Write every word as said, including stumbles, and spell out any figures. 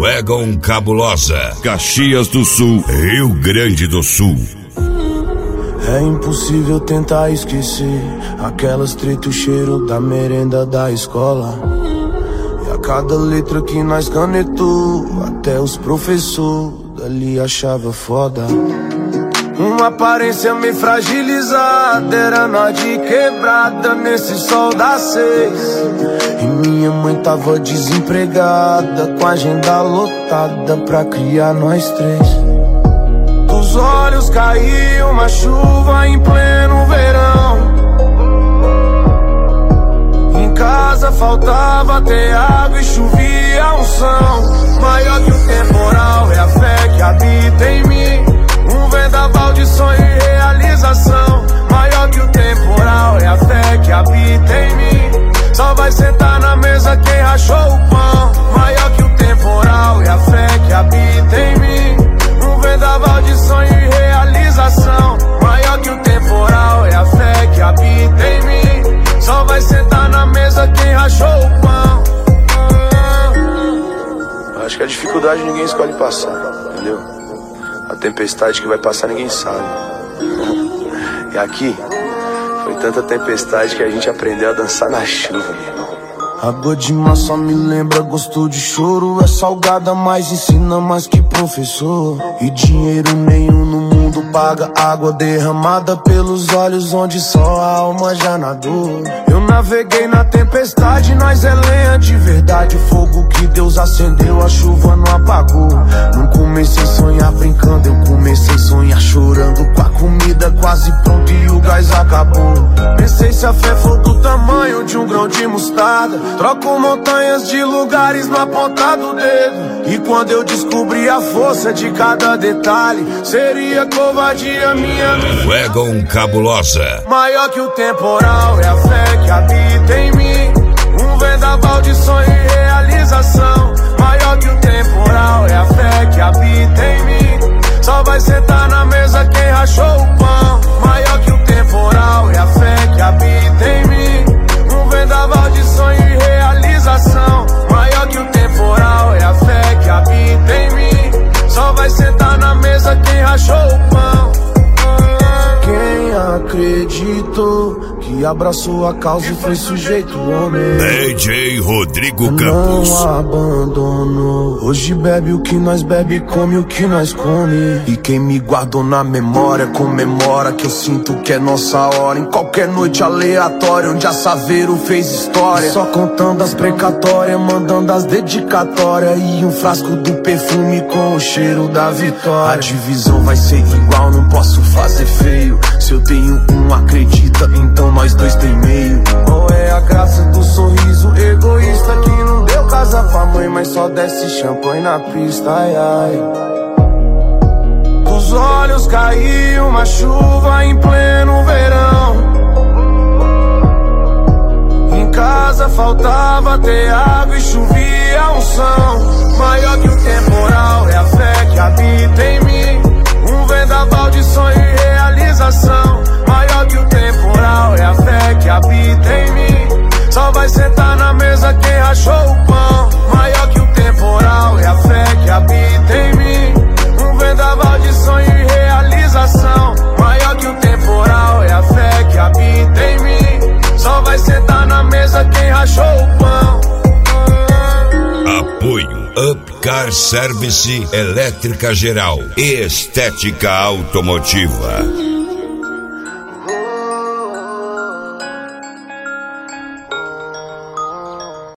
Wagon Cabulosa, Caxias do Sul, Rio Grande do Sul. É impossível tentar esquecer aquelas treta, o cheiro da merenda da escola. E a cada letra que nós canetou, até os professores dali achava foda. Uma aparência meio fragilizada, era nós de quebrada nesse sol das seis. E minha mãe tava desempregada, com a agenda lotada pra criar nós três. Dos olhos caiu uma chuva em pleno verão. Em casa faltava ter água e chovia unção. Maior que o temporal é a fé que habita em mim. Um vendaval de sonho e realização. Maior que o temporal é a fé que habita em mim. Só vai sentar na mesa quem rachou o pão. Maior que o temporal é a fé que habita em mim. Um vendaval de sonho e realização. Maior que o temporal é a fé que habita em mim. Só vai sentar na mesa quem rachou o pão. Acho que a dificuldade ninguém escolhe passar, entendeu? A tempestade que vai passar ninguém sabe. E aqui foi tanta tempestade que a gente aprendeu a dançar na chuva. Água de mar só me lembra gosto de choro. É salgada, mas ensina mais que professor. E dinheiro nenhum no mundo paga água derramada pelos olhos onde só a alma já nadou. Eu naveguei na tempestade, nós é lenha de verdade. O fogo que Deus acendeu, a chuva não apagou. Não comecei a sonhar brincando, eu comecei a sonhar chorando. Com a comida quase pronta e o gás acabou. Pensei se a fé for do tamanho de um grão de mostarda, troco montanhas de lugares na ponta do dedo. E quando eu descobri a força de cada detalhe, seria covardia minha. Wagon Cabulosa. Maior que o temporal é a fé que habita em mim. Um vendaval de sonho e realização. Maior que o temporal é a fé que habita em mim. Só vai sentar na mesa quem rachou o pão. Maior que o temporal é a fé que habita em mim. Um vendaval de sonho e realização. Maior que o temporal é a fé que habita em mim. Só vai sentar na mesa quem rachou o pão. Quem acreditou que abraçou a causa e foi sujeito homem. D J Rodrigo Campos. Não abandonou. Hoje bebe o que nós bebe, come o que nós come. E quem me guardou na memória comemora que eu sinto que é nossa hora. Em qualquer noite aleatória onde a Saveiro fez história. Só contando as precatórias, mandando as dedicatórias. E um frasco do perfume com o cheiro da vitória. A divisão vai ser igual, não posso fazer feio. Se eu tenho um, acredita, então nós dois tem meio. Qual é a graça do sorriso egoísta que não deu casa pra mãe, mas só desce champanhe na pista, ai ai. Dos olhos caiu uma chuva em pleno verão. Em casa faltava ter água e chovia unção. Maior que o temporal é a fé que habita em mim. Um vendaval de sonho e realização. Maior que o temporal é a fé que habita em mim. Só vai sentar na mesa quem rachou o pão. Maior que o temporal é a fé que habita em mim. Um vendaval de sonho e realização. Maior que o temporal é a fé que habita em mim. Só vai sentar na mesa quem rachou o pão. Apoio Upcar Service Elétrica Geral e Estética Automotiva.